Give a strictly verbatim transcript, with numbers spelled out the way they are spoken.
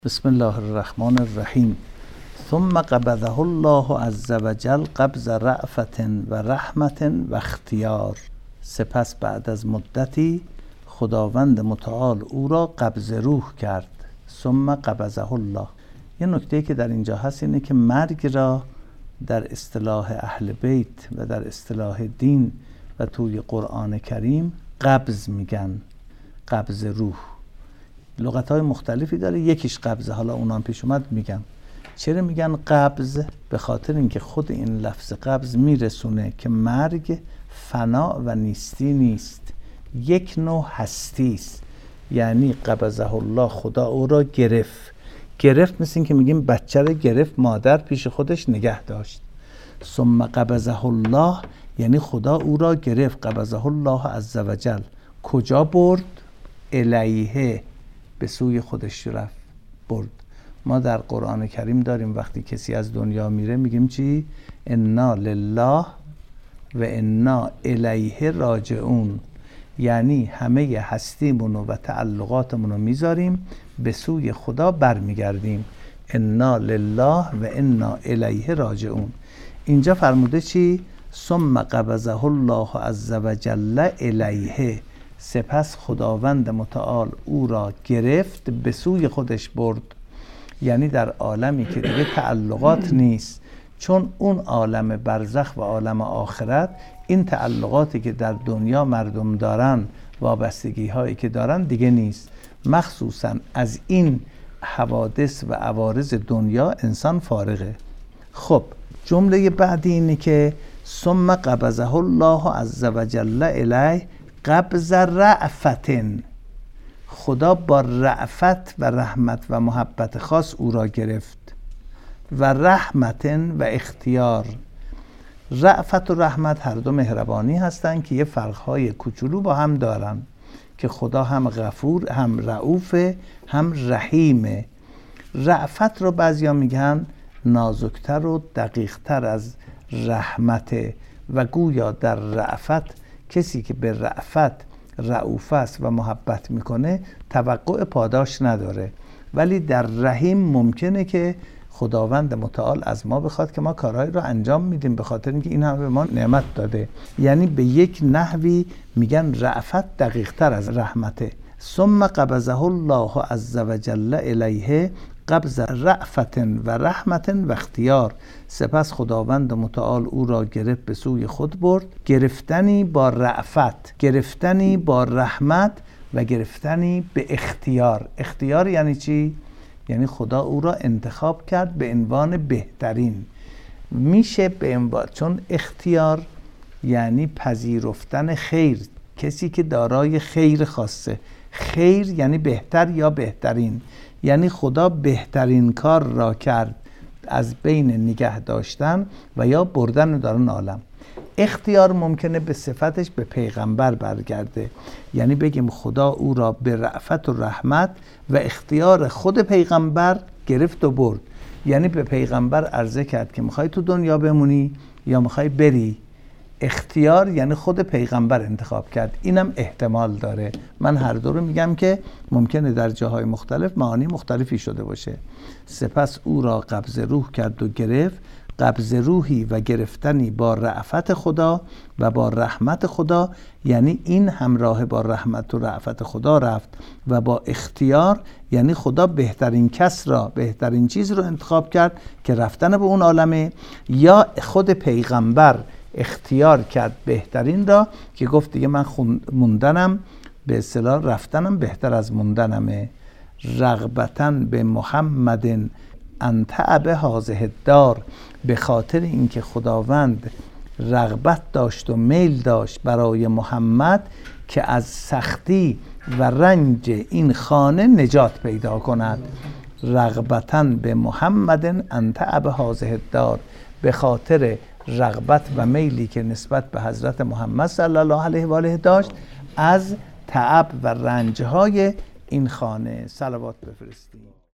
بسم الله الرحمن الرحیم. ثم قبضه الله عز وجل قبض رأفت و رحمت و اختیار. سپس بعد از مدتی خداوند متعال او را قبض روح کرد. ثم قبضه الله. یه نکته که در اینجا هست اینه که مرگ را در اصطلاح اهل بیت و در اصطلاح دین و توی قرآن کریم قبض میگن. قبض روح لغت‌های مختلفی داره، یکیش قبضه، حالا اونام پیش اومد میگم. چرا میگن قبض؟ به خاطر اینکه خود این لفظ قبض میرسونه که مرگ فنا و نیستی نیست، یک نوع هستی است. یعنی قبضه الله، خدا او را گرفت. گرفت مثل این که میگیم بچه رو گرفت، مادر پیش خودش نگه داشت. ثم قبضه الله یعنی خدا او را گرفت. قبضه الله عز وجل. کجا برد؟ الیه، به سوی خودش رفت، برد. ما در قرآن کریم داریم وقتی کسی از دنیا میره میگیم چی؟ انا لله و انا الیه راجعون. یعنی همه هستیمون و تعلقاتمون رو میذاریم، به سوی خدا برمیگردیم. انا لله و انا الیه راجعون. اینجا فرموده چی؟ ثم قبضه الله عز وجل الیه. سپس خداوند متعال او را گرفت، به سوی خودش برد. یعنی در عالمی که دیگه تعلقات نیست، چون اون عالم برزخ و عالم آخرت این تعلقاتی که در دنیا مردم دارن، وابستگی هایی که دارن دیگه نیست. مخصوصا از این حوادث و عوارض دنیا انسان فارغه. خب جمله بعدی اینه که ثم قبضه الله عز وجل الیه قبض رأفتن. خدا با رأفت و رحمت و محبت خاص او را گرفت. و رحمتن و اختیار. رأفت و رحمت هر دو مهربانی هستند که یه فرقهای کوچولو با هم دارن، که خدا هم غفور، هم رؤوف، هم رحیمه. رأفت رو بعضیا میگن نازکتر و دقیقتر از رحمته و گویا در رأفت کسی که به رأفت رؤوف است و محبت میکنه توقع پاداش نداره، ولی در رحیم ممکنه که خداوند متعال از ما بخواد که ما کارهایی رو انجام میدیم به خاطر اینکه این هم به ما نعمت داده. یعنی به یک نحوی میگن رأفت دقیق تر از رحمته. ثم قبضه الله عز وجل الیه قبض رأفت و رحمت و اختیار. سپس خداوند متعال او را گرفت، به سوی خود برد. گرفتنی با رأفت، گرفتنی با رحمت و گرفتنی به اختیار. اختیار یعنی چی؟ یعنی خدا او را انتخاب کرد به عنوان بهترین. میشه به عنوان، چون اختیار یعنی پذیرفتن خیر، کسی که دارای خیر خاصه. خیر یعنی بهتر یا بهترین. یعنی خدا بهترین کار را کرد از بین نگه داشتن و یا بردن در اون عالم. اختیار ممکنه به صفتش به پیغمبر برگرده، یعنی بگیم خدا او را به رأفت و رحمت و اختیار خود پیغمبر گرفت و برد. یعنی به پیغمبر عرضه کرد که میخوای تو دنیا بمونی یا میخوای بری. اختیار یعنی خود پیغمبر انتخاب کرد. اینم احتمال داره. من هر دو رو میگم که ممکنه در جاهای مختلف معانی مختلفی شده باشه. سپس او را قبض روح کرد و گرفت. قبض روحی و گرفتنی با رأفت خدا و با رحمت خدا، یعنی این همراه با رحمت و رأفت خدا رفت. و با اختیار یعنی خدا بهترین کس را، بهترین چیز رو انتخاب کرد که رفتن به اون عالمه، یا خود پیغمبر اختیار کرد بهترین را که گفت دیگه من موندنم، به اصطلاح رفتنم بهتر از موندنمه. رغبتاً به محمد انتعب هذه الدار. به خاطر اینکه خداوند رغبت داشت و میل داشت برای محمد که از سختی و رنج این خانه نجات پیدا کند. رغبتاً به محمد انتعب هذه الدار. به خاطر رغبت و میلی که نسبت به حضرت محمد صلی الله علیه و آله داشت از تعب و رنجهای این خانه. صلوات بفرستیم.